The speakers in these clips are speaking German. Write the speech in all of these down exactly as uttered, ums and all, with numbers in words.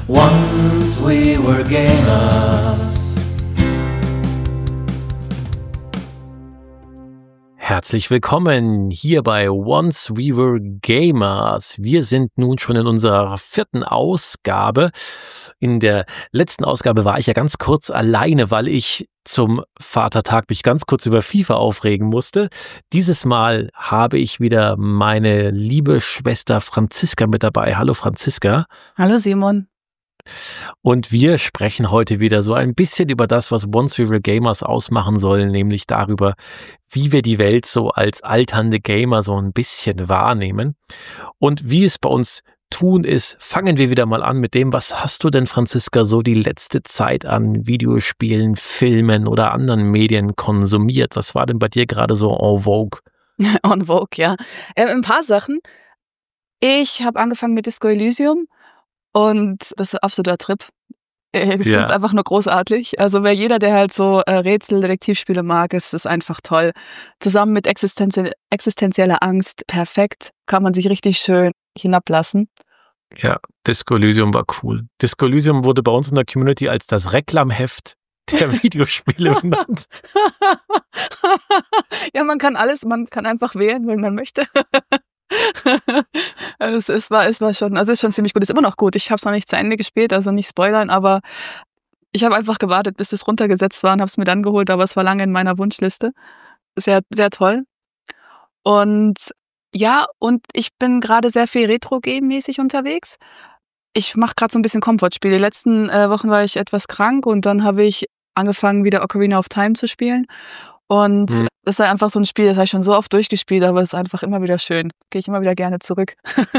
Once we were gamers. Herzlich willkommen hier bei Once We Were Gamers. Wir sind nun schon in unserer vierten Ausgabe. In der letzten Ausgabe war ich ja ganz kurz alleine, weil ich zum Vatertag mich ganz kurz über FIFA aufregen musste. Dieses Mal habe ich wieder meine liebe Schwester Franziska mit dabei. Hallo Franziska. Hallo Simon. Und wir sprechen heute wieder so ein bisschen über das, was Once We Were Gamers ausmachen soll, nämlich darüber, wie wir die Welt so als alternde Gamer so ein bisschen wahrnehmen. Und wie es bei uns tun ist, fangen wir wieder mal an mit dem, was hast du denn, Franziska, so die letzte Zeit an Videospielen, Filmen oder anderen Medien konsumiert? Was war denn bei dir gerade so en vogue? En vogue, ja. Ähm, ein paar Sachen. Ich habe angefangen mit Disco Elysium. Und das ist ein absoluter Trip. Ich finde es Ja. einfach nur großartig. Also wer jeder, der halt so äh, Rätsel, Detektivspiele mag, ist es einfach toll. Zusammen mit Existenzie- existenzieller Angst, perfekt. Kann man sich richtig schön hinablassen. Ja, Disco Elysium war cool. Disco Elysium wurde bei uns in der Community als das Reklamheft der Videospiele benannt. Ja, man kann alles, man kann einfach wählen, wenn man möchte. Also es, es war es war schon, also es ist schon ziemlich gut, ist immer noch gut. Ich habe es noch nicht zu Ende gespielt, also nicht spoilern, aber ich habe einfach gewartet, bis es runtergesetzt war und habe es mir dann geholt, aber es war lange in meiner Wunschliste. Sehr, sehr toll. Und ja, und ich bin gerade sehr viel Retro-Game-mäßig unterwegs. Ich mache gerade so ein bisschen Comfort-Spiele. Die letzten äh, Wochen war ich etwas krank und dann habe ich angefangen, wieder Ocarina of Time zu spielen. Und Hm. das ist halt einfach so ein Spiel, das habe ich schon so oft durchgespielt, aber es ist einfach immer wieder schön. Gehe ich immer wieder gerne zurück.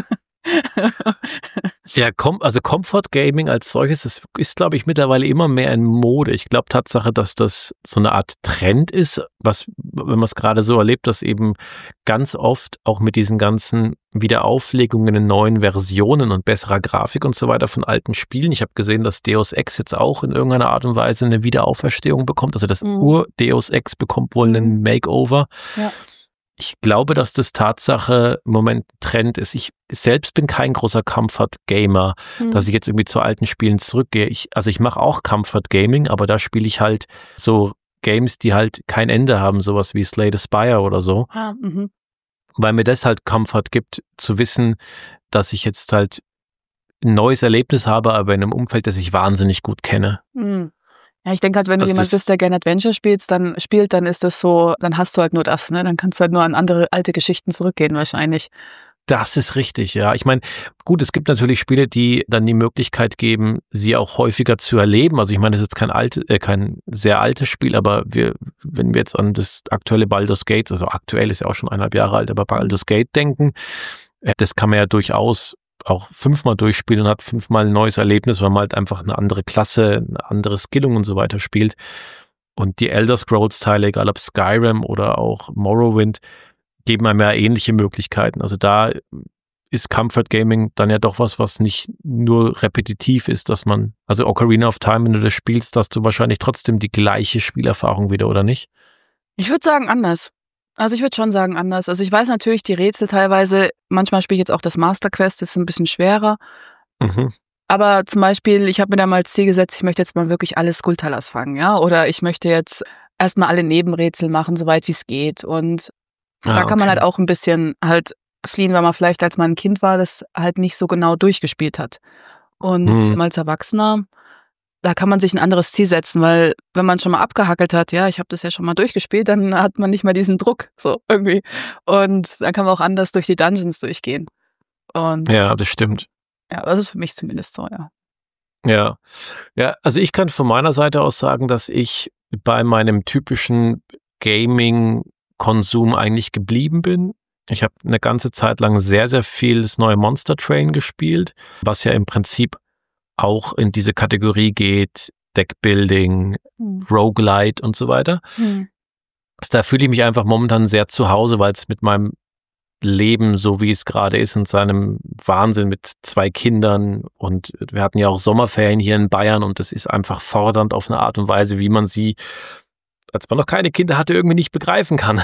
Ja, Com- also Comfort Gaming als solches ist, ist glaube ich, mittlerweile immer mehr in Mode. Ich glaube Tatsache, dass das so eine Art Trend ist, was, wenn man es gerade so erlebt, dass eben ganz oft auch mit diesen ganzen Wiederauflegungen in neuen Versionen und besserer Grafik und so weiter von alten Spielen. Ich habe gesehen, dass Deus Ex jetzt auch in irgendeiner Art und Weise eine Wiederauferstehung bekommt. Also das Mhm. Ur-Deus Ex bekommt wohl einen Makeover. Ja. Ich glaube, dass das Tatsache im Moment Trend ist. Ich selbst bin kein großer Comfort-Gamer, Mhm. dass ich jetzt irgendwie zu alten Spielen zurückgehe. Ich, also ich mache auch Comfort-Gaming, aber da spiele ich halt so Games, die halt kein Ende haben, sowas wie Slay the Spire oder so, Ah, mhm. weil mir das halt Comfort gibt, zu wissen, dass ich jetzt halt ein neues Erlebnis habe, aber in einem Umfeld, das ich wahnsinnig gut kenne. Mhm. Ja, ich denke halt, wenn du Das jemand ist- bist, der gerne Adventure spielst, dann spielt, dann ist das so, dann hast du halt nur das, ne? Dann kannst du halt nur an andere alte Geschichten zurückgehen wahrscheinlich. Das ist richtig, ja. Ich meine, gut, es gibt natürlich Spiele, die dann die Möglichkeit geben, sie auch häufiger zu erleben. Also ich meine, das ist jetzt kein alte, äh, kein sehr altes Spiel, aber wir, wenn wir jetzt an das aktuelle Baldur's Gate, also aktuell ist ja auch schon eineinhalb Jahre alt, aber Baldur's Gate denken, äh, das kann man ja durchaus auch fünfmal durchspielen und hat fünfmal ein neues Erlebnis, weil man halt einfach eine andere Klasse, eine andere Skillung und so weiter spielt. Und die Elder Scrolls Teile, egal ob Skyrim oder auch Morrowind, geben einem ja ähnliche Möglichkeiten. Also da ist Comfort Gaming dann ja doch was, was nicht nur repetitiv ist, dass man, also Ocarina of Time, wenn du das spielst, hast du wahrscheinlich trotzdem die gleiche Spielerfahrung wieder, oder nicht? Ich würde sagen anders. Also ich würde schon sagen anders. Also ich weiß natürlich, die Rätsel teilweise, manchmal spiele ich jetzt auch das Master Quest, das ist ein bisschen schwerer. Mhm. Aber zum Beispiel, ich habe mir da mal als Ziel gesetzt, ich möchte jetzt mal wirklich alle Skulltalas fangen, ja? Oder ich möchte jetzt erstmal alle Nebenrätsel machen, soweit wie es geht. Und Ah, da kann man okay. halt auch ein bisschen halt fliehen, weil man vielleicht, als man ein Kind war, das halt nicht so genau durchgespielt hat. Und Mhm. als Erwachsener, da kann man sich ein anderes Ziel setzen, weil wenn man schon mal abgehackelt hat, ja, ich habe das ja schon mal durchgespielt, dann hat man nicht mehr diesen Druck, so irgendwie. Und dann kann man auch anders durch die Dungeons durchgehen. Und ja, Ja, das stimmt. das ist für mich zumindest so, ja. Ja. Ja, also ich kann von meiner Seite aus sagen, dass ich bei meinem typischen Gaming-Konsum eigentlich geblieben bin. Ich habe eine ganze Zeit lang sehr, sehr viel das neue Monster Train gespielt, was ja im Prinzip auch in diese Kategorie geht, Deckbuilding, Hm. Roguelite und so weiter. Hm. Also da fühle ich mich einfach momentan sehr zu Hause, weil es mit meinem Leben, so wie es gerade ist, und seinem Wahnsinn mit zwei Kindern, und wir hatten ja auch Sommerferien hier in Bayern, und das ist einfach fordernd auf eine Art und Weise, wie man sie, als man noch keine Kinder hatte, irgendwie nicht begreifen kann.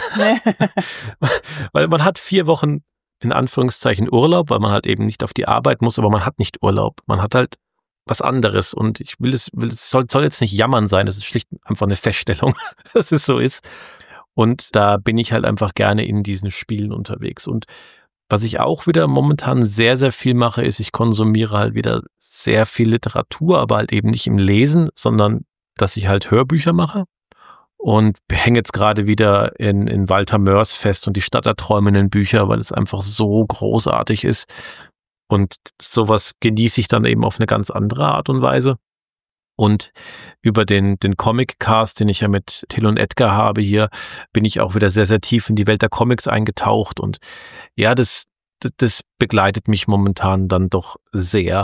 Weil man hat vier Wochen in Anführungszeichen Urlaub, weil man halt eben nicht auf die Arbeit muss, aber man hat nicht Urlaub. Man hat halt was anderes. Und ich will es, will es soll, soll jetzt nicht jammern sein, es ist schlicht einfach eine Feststellung, dass es so ist. Und da bin ich halt einfach gerne in diesen Spielen unterwegs. Und was ich auch wieder momentan sehr, sehr viel mache, ist, ich konsumiere halt wieder sehr viel Literatur, aber halt eben nicht im Lesen, sondern dass ich halt Hörbücher mache. Und hänge jetzt gerade wieder in, in Walter Mörs fest und die Stadt der träumenden Bücher, weil es einfach so großartig ist. Und sowas genieße ich dann eben auf eine ganz andere Art und Weise. Und über den, den Comic-Cast, den ich ja mit Till und Edgar habe hier, bin ich auch wieder sehr, sehr tief in die Welt der Comics eingetaucht. Und ja, das, das, das begleitet mich momentan dann doch sehr.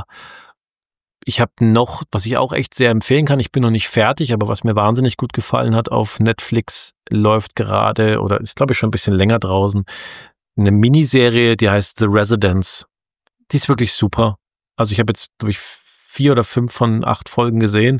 Ich habe noch, was ich auch echt sehr empfehlen kann, ich bin noch nicht fertig, aber was mir wahnsinnig gut gefallen hat, auf Netflix läuft gerade, oder ist glaube ich schon ein bisschen länger draußen, eine Miniserie, die heißt The Residence. Die ist wirklich super. Also ich habe jetzt, glaube ich, vier oder fünf von acht Folgen gesehen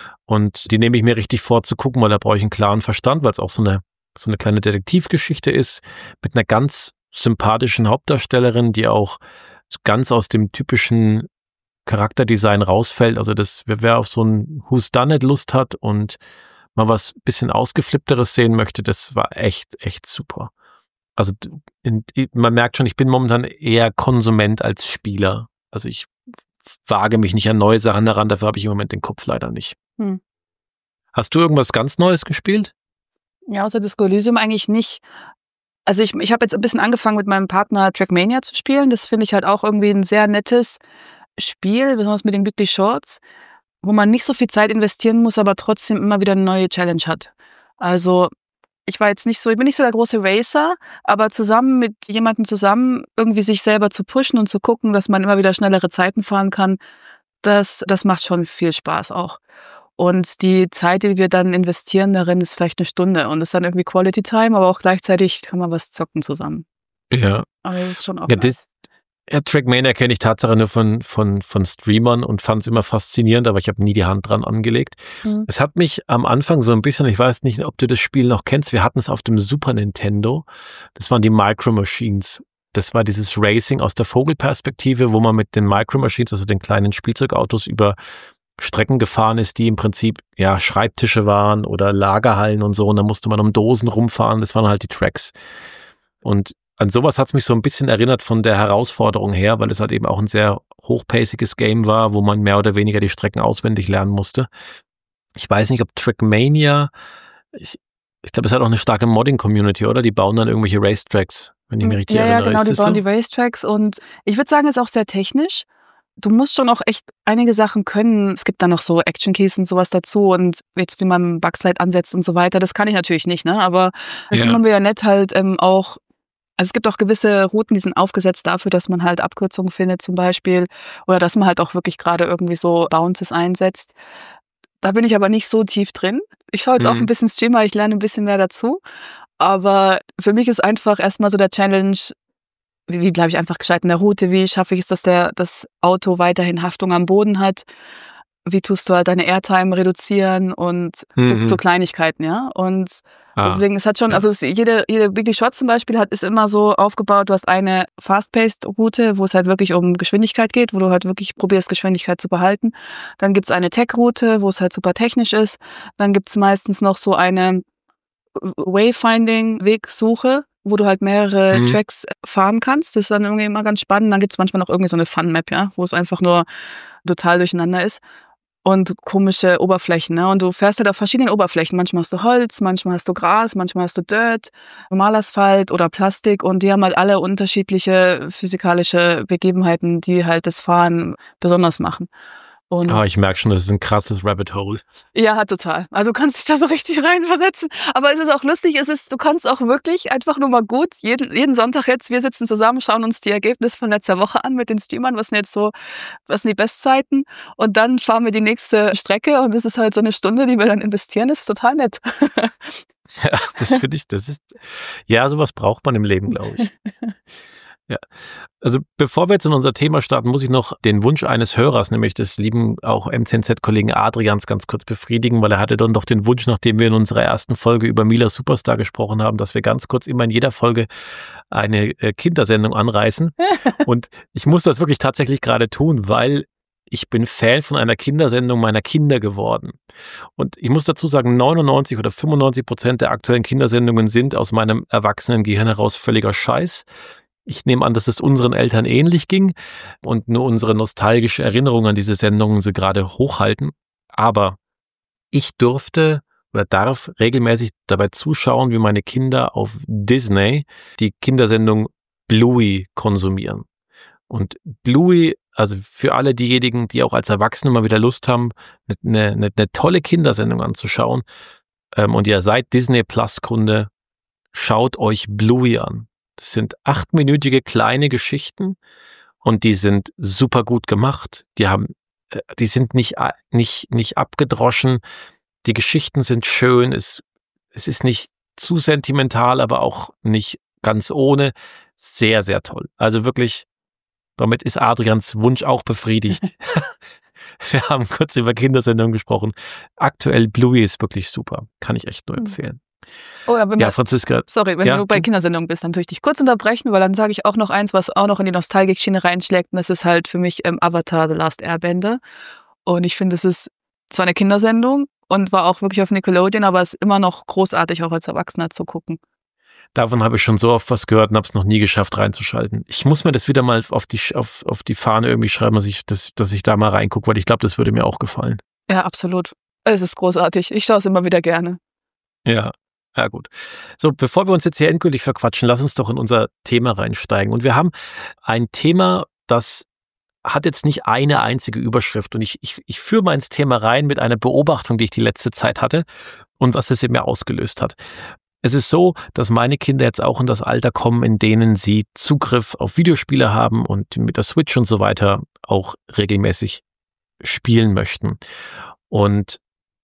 und die nehme ich mir richtig vor zu gucken, weil da brauche ich einen klaren Verstand, weil es auch so eine, so eine kleine Detektivgeschichte ist mit einer ganz sympathischen Hauptdarstellerin, die auch ganz aus dem typischen Charakterdesign rausfällt. Also das, wer auf so ein Whodunit Lust hat und mal was bisschen ausgeflippteres sehen möchte, das war echt, echt super. Also in, man merkt schon, ich bin momentan eher Konsument als Spieler. Also ich wage mich nicht an neue Sachen heran, dafür habe ich im Moment den Kopf leider nicht. Hm. Hast du irgendwas ganz Neues gespielt? Ja, außer Disco Elysium eigentlich nicht. Also ich, ich habe jetzt ein bisschen angefangen mit meinem Partner Trackmania zu spielen. Das finde ich halt auch irgendwie ein sehr nettes Spiel, besonders mit den Weekly Shorts, wo man nicht so viel Zeit investieren muss, aber trotzdem immer wieder eine neue Challenge hat. Also ich war jetzt nicht so, ich bin nicht so der große Racer, aber zusammen mit jemandem zusammen irgendwie sich selber zu pushen und zu gucken, dass man immer wieder schnellere Zeiten fahren kann, das, das macht schon viel Spaß auch. Und die Zeit, die wir dann investieren darin, ist vielleicht eine Stunde und ist dann irgendwie Quality Time, aber auch gleichzeitig kann man was zocken zusammen. Ja. Aber das ist schon auch ja, nice. das, ja, Trackmania kenne ich Tatsache nur von, von, von Streamern und fand es immer faszinierend, aber ich habe nie die Hand dran angelegt. Mhm. Es hat mich am Anfang so ein bisschen, ich weiß nicht, ob du das Spiel noch kennst, wir hatten es auf dem Super Nintendo, das waren die Micro Machines. Das war dieses Racing aus der Vogelperspektive, wo man mit den Micro Machines, also den kleinen Spielzeugautos, über Strecken gefahren ist, die im Prinzip ja Schreibtische waren oder Lagerhallen und so, und da musste man um Dosen rumfahren, das waren halt die Tracks. Und an sowas hat es mich so ein bisschen erinnert von der Herausforderung her, weil es halt eben auch ein sehr hochpaciges Game war, wo man mehr oder weniger die Strecken auswendig lernen musste. Ich weiß nicht, ob Trackmania, ich, ich glaube, es hat auch eine starke Modding-Community, oder? Die bauen dann irgendwelche Racetracks, wenn ich mich richtig ja, erinnere. Ja, genau, ist die bauen so? die Racetracks und ich würde sagen, es ist auch sehr technisch. Du musst schon auch echt einige Sachen können. Es gibt da noch so Action-Keys und sowas dazu und jetzt wie man Bugslide ansetzt und so weiter, das kann ich natürlich nicht, ne? Aber es ja. ist immer wieder nett halt ähm, auch. Also es gibt auch gewisse Routen, die sind aufgesetzt dafür, dass man halt Abkürzungen findet zum Beispiel oder dass man halt auch wirklich gerade irgendwie so Bounces einsetzt. Da bin ich aber nicht so tief drin. Ich schaue jetzt mhm. auch ein bisschen Streamer, ich lerne ein bisschen mehr dazu. Aber für mich ist einfach erstmal so der Challenge, wie, wie bleibe ich einfach gescheit in der Route, wie schaffe ich es, dass der, das Auto weiterhin Haftung am Boden hat, wie tust du halt deine Airtime reduzieren und mhm. so, so Kleinigkeiten, ja. Und ah. deswegen, es hat schon, also es, jede, jede Weekly Shot zum Beispiel hat, ist immer so aufgebaut, du hast eine Fast-Paced-Route, wo es halt wirklich um Geschwindigkeit geht, wo du halt wirklich probierst, Geschwindigkeit zu behalten. Dann gibt's eine Tech-Route, wo es halt super technisch ist. Dann gibt's meistens noch so eine Wayfinding-Wegsuche, wo du halt mehrere mhm. Tracks fahren kannst. Das ist dann irgendwie immer ganz spannend. Dann gibt's manchmal noch irgendwie so eine Fun-Map, ja, wo es einfach nur total durcheinander ist. Und komische Oberflächen, ne? Und du fährst halt auf verschiedenen Oberflächen. Manchmal hast du Holz, manchmal hast du Gras, manchmal hast du Dirt, Normalasphalt oder Plastik. Und die haben halt alle unterschiedliche physikalische Begebenheiten, die halt das Fahren besonders machen. Und ah, ich merke schon, das ist ein krasses Rabbit Hole. Ja, total. Also du kannst dich da so richtig reinversetzen. Aber es ist auch lustig, es ist, du kannst auch wirklich einfach nur mal gut, jeden, jeden Sonntag jetzt, wir sitzen zusammen, schauen uns die Ergebnisse von letzter Woche an mit den Streamern, was sind jetzt so, was sind die Bestzeiten, und dann fahren wir die nächste Strecke und das ist halt so eine Stunde, die wir dann investieren, das ist total nett. Ja, das finde ich, das ist, ja, sowas braucht man im Leben, glaube ich. Ja, also bevor wir jetzt in unser Thema starten, muss ich noch den Wunsch eines Hörers, nämlich des lieben auch M Z N Z-Kollegen Adrians, ganz kurz befriedigen, weil er hatte dann doch den Wunsch, nachdem wir in unserer ersten Folge über Mila Superstar gesprochen haben, dass wir ganz kurz immer in jeder Folge eine Kindersendung anreißen. Und ich muss das wirklich tatsächlich gerade tun, weil ich bin Fan von einer Kindersendung meiner Kinder geworden. Und ich muss dazu sagen, neunundneunzig oder fünfundneunzig Prozent der aktuellen Kindersendungen sind aus meinem erwachsenen Gehirn heraus völliger Scheiß. Ich nehme an, dass es unseren Eltern ähnlich ging und nur unsere nostalgische Erinnerung an diese Sendungen sie gerade hochhalten. Aber ich durfte oder darf regelmäßig dabei zuschauen, wie meine Kinder auf Disney die Kindersendung Bluey konsumieren. Und Bluey, also für alle diejenigen, die auch als Erwachsene mal wieder Lust haben, eine, eine, eine tolle Kindersendung anzuschauen, ähm, und ihr seid Disney Plus Kunde, schaut euch Bluey an. Das sind achtminütige kleine Geschichten und die sind super gut gemacht. Die haben, die sind nicht, nicht, nicht abgedroschen. Die Geschichten sind schön. Es, es ist nicht zu sentimental, aber auch nicht ganz ohne. Sehr, sehr toll. Also wirklich, damit ist Adrians Wunsch auch befriedigt. Wir haben kurz über Kindersendungen gesprochen. Aktuell Bluey ist wirklich super. Kann ich echt nur empfehlen. Oh, wenn ja, wir, Franziska. Sorry, wenn ja, du bei Kindersendungen bist, dann tue ich dich kurz unterbrechen, weil dann sage ich auch noch eins, was auch noch in die Nostalgik-Schiene reinschlägt. Und das ist halt für mich ähm, Avatar The Last Airbender. Und ich finde, es ist zwar eine Kindersendung und war auch wirklich auf Nickelodeon, aber es ist immer noch großartig, auch als Erwachsener zu gucken. Davon habe ich schon so oft was gehört und habe es noch nie geschafft reinzuschalten. Ich muss mir das wieder mal auf die, auf, auf die Fahne irgendwie schreiben, dass ich, das, dass ich da mal reingucke, weil ich glaube, das würde mir auch gefallen. Ja, absolut. Es ist großartig. Ich schaue es immer wieder gerne. Ja. Ja, gut. So, bevor wir uns jetzt hier endgültig verquatschen, lass uns doch in unser Thema reinsteigen. Und wir haben ein Thema, das hat jetzt nicht eine einzige Überschrift. Und ich, ich, ich führe mal ins Thema rein mit einer Beobachtung, die ich die letzte Zeit hatte und was es in mir ausgelöst hat. Es ist so, dass meine Kinder jetzt auch in das Alter kommen, in denen sie Zugriff auf Videospiele haben und mit der Switch und so weiter auch regelmäßig spielen möchten. Und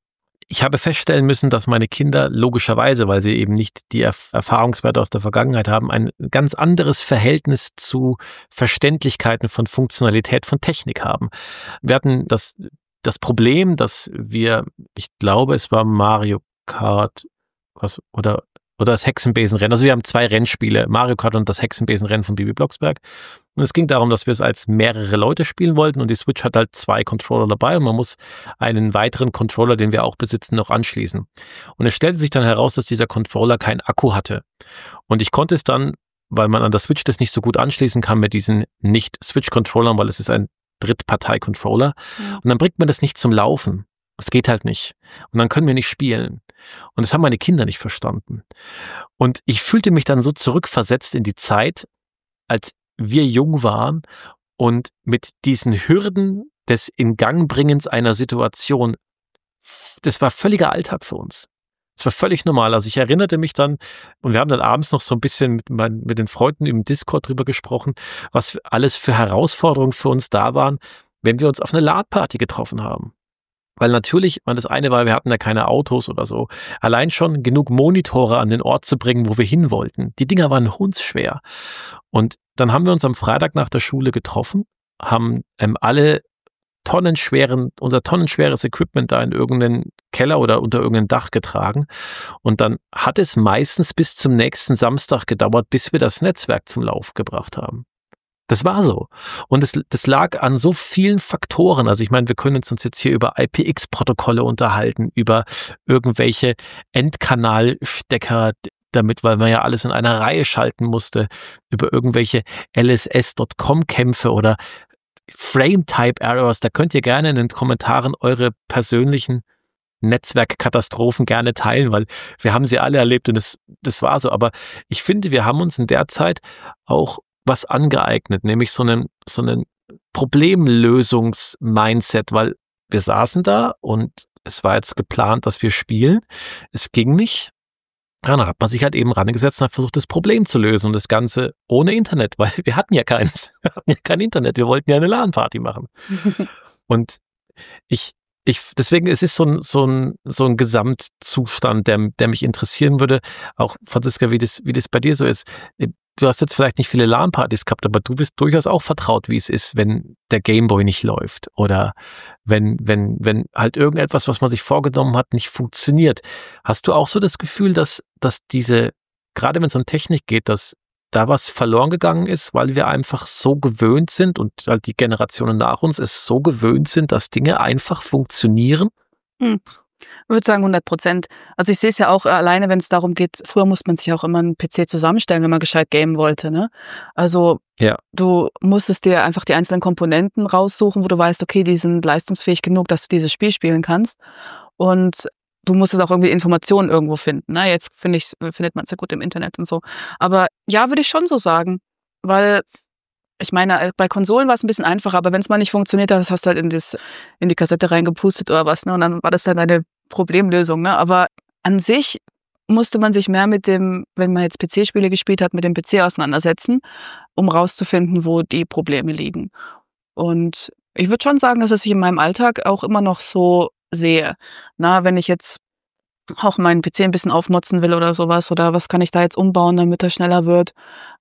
ich habe feststellen müssen, dass meine Kinder logischerweise, weil sie eben nicht die Erf- Erfahrungswerte aus der Vergangenheit haben, ein ganz anderes Verhältnis zu Verständlichkeiten von Funktionalität von Technik haben. Wir hatten das, das Problem, dass wir, ich glaube, es war Mario Kart was, oder, oder das Hexenbesenrennen. Also wir haben zwei Rennspiele, Mario Kart und das Hexenbesenrennen von Bibi Blocksberg. Und es ging darum, dass wir es als mehrere Leute spielen wollten und die Switch hat halt zwei Controller dabei und man muss einen weiteren Controller, den wir auch besitzen, noch anschließen. Und es stellte sich dann heraus, dass dieser Controller keinen Akku hatte. Und ich konnte es dann, weil man an der Switch das nicht so gut anschließen kann mit diesen Nicht-Switch-Controllern, weil es ist ein Drittpartei-Controller. Ja. Und dann bringt man das nicht zum Laufen. Das geht halt nicht. Und dann können wir nicht spielen. Und das haben meine Kinder nicht verstanden. Und ich fühlte mich dann so zurückversetzt in die Zeit, als wir jung waren und mit diesen Hürden des Ingangbringens einer Situation, das war völliger Alltag für uns. Das war völlig normal. Also ich erinnerte mich dann, und wir haben dann abends noch so ein bisschen mit, mein, mit den Freunden im Discord drüber gesprochen, was alles für Herausforderungen für uns da waren, wenn wir uns auf eine LAN-Party getroffen haben. Weil natürlich, das eine war, wir hatten ja keine Autos oder so. Allein schon genug Monitore an den Ort zu bringen, wo wir hin wollten. Die Dinger waren hundsschwer. Und dann haben wir uns am Freitag nach der Schule getroffen, haben ähm, alle tonnenschweren, unser tonnenschweres Equipment da in irgendeinen Keller oder unter irgendein Dach getragen. Und dann hat es meistens bis zum nächsten Samstag gedauert, bis wir das Netzwerk zum Lauf gebracht haben. Das war so. Und das, das lag an so vielen Faktoren. Also ich meine, wir können uns jetzt hier über I P X Protokolle unterhalten, über irgendwelche Endkanalstecker, damit, weil man ja alles in einer Reihe schalten musste, über irgendwelche L S S Punkt com Kämpfe oder Frame-Type-Errors. Da könnt ihr gerne in den Kommentaren eure persönlichen Netzwerkkatastrophen gerne teilen, weil wir haben sie alle erlebt und das, das war so. Aber ich finde, wir haben uns in der Zeit auch was angeeignet, nämlich so einen, so einen Problemlösungs-Mindset, weil wir saßen da und es war jetzt geplant, dass wir spielen. Es ging nicht. Ja, dann hat man sich halt eben rangesetzt und hat versucht, das Problem zu lösen und das Ganze ohne Internet, weil wir hatten ja keins. Wir hatten ja kein Internet. Wir wollten ja eine LAN-Party machen. Und ich, ich, deswegen, es ist so ein, so ein, so ein Gesamtzustand, der, der mich interessieren würde. Auch, Franziska, wie das, wie das bei dir so ist. Du hast jetzt vielleicht nicht viele LAN-Partys gehabt, aber du bist durchaus auch vertraut, wie es ist, wenn der Gameboy nicht läuft oder wenn, wenn, wenn halt irgendetwas, was man sich vorgenommen hat, nicht funktioniert. Hast du auch so das Gefühl, dass, dass diese, gerade wenn es um Technik geht, dass da was verloren gegangen ist, weil wir einfach so gewöhnt sind und halt die Generationen nach uns es so gewöhnt sind, dass Dinge einfach funktionieren? Hm. Ich würde sagen hundert Prozent. Also ich sehe es ja auch alleine, wenn es darum geht, früher musste man sich auch immer einen P C zusammenstellen, wenn man gescheit gamen wollte. Ne? Also ja. Du musstest dir einfach die einzelnen Komponenten raussuchen, wo du weißt, okay, die sind leistungsfähig genug, dass du dieses Spiel spielen kannst. Und du musstest auch irgendwie Informationen irgendwo finden. Ne? Jetzt find ich, findet man es ja gut im Internet und so. Aber ja, würde ich schon so sagen. Weil, ich meine, bei Konsolen war es ein bisschen einfacher, aber wenn es mal nicht funktioniert hat, hast du halt in, das, in die Kassette reingepustet oder was. Ne? Und dann war das dann eine Problemlösung. Ne? Aber an sich musste man sich mehr mit dem, wenn man jetzt P C-Spiele gespielt hat, mit dem P C auseinandersetzen, um rauszufinden, wo die Probleme liegen. Und ich würde schon sagen, dass ich in meinem Alltag auch immer noch so sehe. Na, wenn ich jetzt auch meinen P C ein bisschen aufmotzen will oder sowas, oder was kann ich da jetzt umbauen, damit er schneller wird,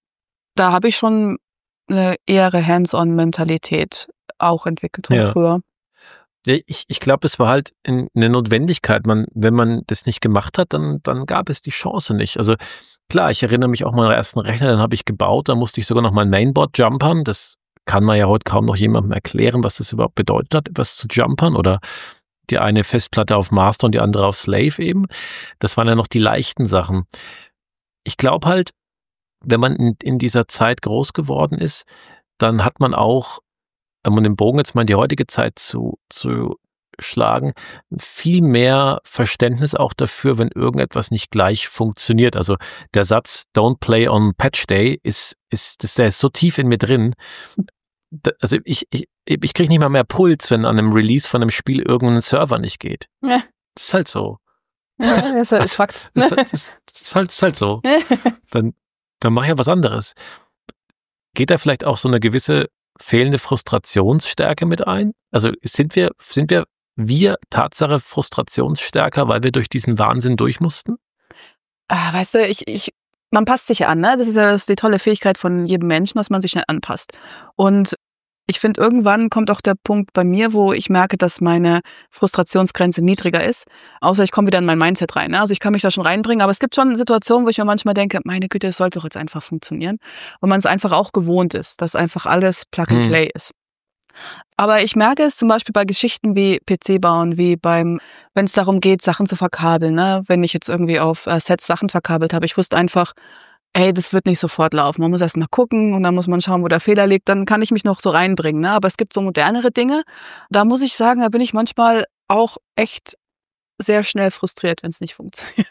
da habe ich schon eine ehere Hands-on-Mentalität auch entwickelt von Ja. früher. Ja, ich ich glaube, es war halt in- eine Notwendigkeit. Man, wenn man das nicht gemacht hat, dann, dann gab es die Chance nicht. Also klar, ich erinnere mich auch an meinen ersten Rechner, den habe ich gebaut, da musste ich sogar noch mein Mainboard jumpern. Das kann man ja heute kaum noch jemandem erklären, was das überhaupt bedeutet hat, etwas zu jumpern, oder die eine Festplatte auf Master und die andere auf Slave eben. Das waren ja noch die leichten Sachen. Ich glaube halt, wenn man in, in dieser Zeit groß geworden ist, dann hat man auch, um den Bogen jetzt mal in die heutige Zeit zu, zu schlagen, viel mehr Verständnis auch dafür, wenn irgendetwas nicht gleich funktioniert. Also der Satz "Don't play on Patch Day" ist, ist, das, der ist so tief in mir drin. Da- Also ich, ich, ich kriege nicht mal mehr Puls, wenn an einem Release von einem Spiel irgendein Server nicht geht. Ja. Das ist halt so. Ja, das ist Fakt. Das, das, das, das, ist, halt, das ist halt so. Dann, dann mache ich ja was anderes. Geht da vielleicht auch so eine gewisse fehlende Frustrationsstärke mit ein? Also sind wir, sind wir, wir Tatsache frustrationsstärker, weil wir durch diesen Wahnsinn durch mussten? Ah, weißt du, ich, ich, man passt sich ja an, ne? Das ist ja das ist die tolle Fähigkeit von jedem Menschen, dass man sich schnell anpasst. Und ich finde, irgendwann kommt auch der Punkt bei mir, wo ich merke, dass meine Frustrationsgrenze niedriger ist. Außer ich komme wieder in mein Mindset rein. Ne? Also ich kann mich da schon reinbringen, aber es gibt schon Situationen, wo ich mir manchmal denke, meine Güte, es sollte doch jetzt einfach funktionieren. Und man es einfach auch gewohnt ist, dass einfach alles Plug and Hm. Play ist. Aber ich merke es zum Beispiel bei Geschichten wie P C bauen, wie beim, wenn es darum geht, Sachen zu verkabeln. Ne? Wenn ich jetzt irgendwie auf äh, Sets Sachen verkabelt habe, ich wusste einfach, ey, das wird nicht sofort laufen. Man muss erst mal gucken und dann muss man schauen, wo der Fehler liegt. Dann kann ich mich noch so reinbringen. Ne? Aber es gibt so modernere Dinge. Da muss ich sagen, da bin ich manchmal auch echt sehr schnell frustriert, wenn es nicht funktioniert.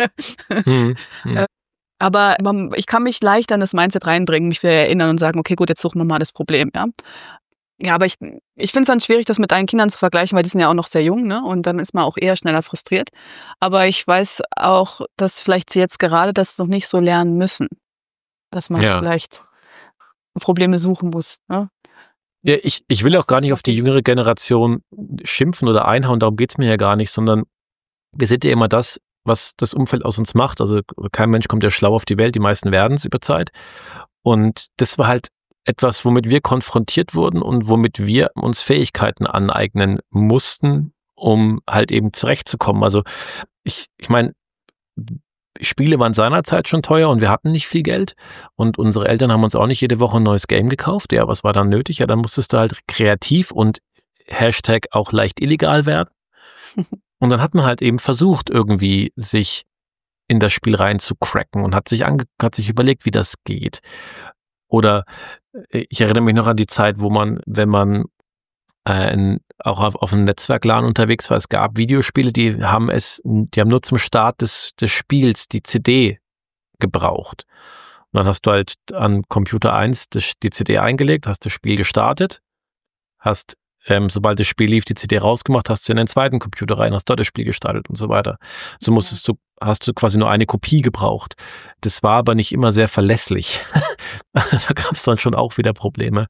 Hm. Hm. Äh, Aber man, ich kann mich leicht an das Mindset reinbringen, mich wieder erinnern und sagen, okay, gut, jetzt suchen wir mal das Problem. Ja, ja aber ich, ich finde es dann schwierig, das mit deinen Kindern zu vergleichen, weil die sind ja auch noch sehr jung, ne? Und dann ist man auch eher schneller frustriert. Aber ich weiß auch, dass vielleicht sie jetzt gerade das noch nicht so lernen müssen. Dass man Ja. vielleicht Probleme suchen muss. Ne? Ja, ich, ich will auch gar nicht auf die jüngere Generation schimpfen oder einhauen, darum geht's mir ja gar nicht, sondern wir sind ja immer das, was das Umfeld aus uns macht. Also kein Mensch kommt ja schlau auf die Welt, die meisten werden es über Zeit. Und das war halt etwas, womit wir konfrontiert wurden und womit wir uns Fähigkeiten aneignen mussten, um halt eben zurechtzukommen. Also ich, ich meine, Spiele waren seinerzeit schon teuer und wir hatten nicht viel Geld und unsere Eltern haben uns auch nicht jede Woche ein neues Game gekauft. Ja, was war dann nötig? Ja, dann musstest du halt kreativ und Hashtag auch leicht illegal werden. Und dann hat man halt eben versucht, irgendwie sich in das Spiel rein zu cracken und hat sich, ange hat sich überlegt, wie das geht. Oder äh, ich erinnere mich noch an die Zeit, wo man, wenn man äh, in, auch auf, auf einem Netzwerk-LAN unterwegs war, es gab Videospiele, die haben es, die haben nur zum Start des, des Spiels die C D gebraucht. Und dann hast du halt an Computer eins das, die C D eingelegt, hast das Spiel gestartet, hast, ähm, sobald das Spiel lief, die C D rausgemacht, hast du in den zweiten Computer rein, hast dort das Spiel gestartet und so weiter. So musstest du, hast du quasi nur eine Kopie gebraucht. Das war aber nicht immer sehr verlässlich. Da gab es dann schon auch wieder Probleme.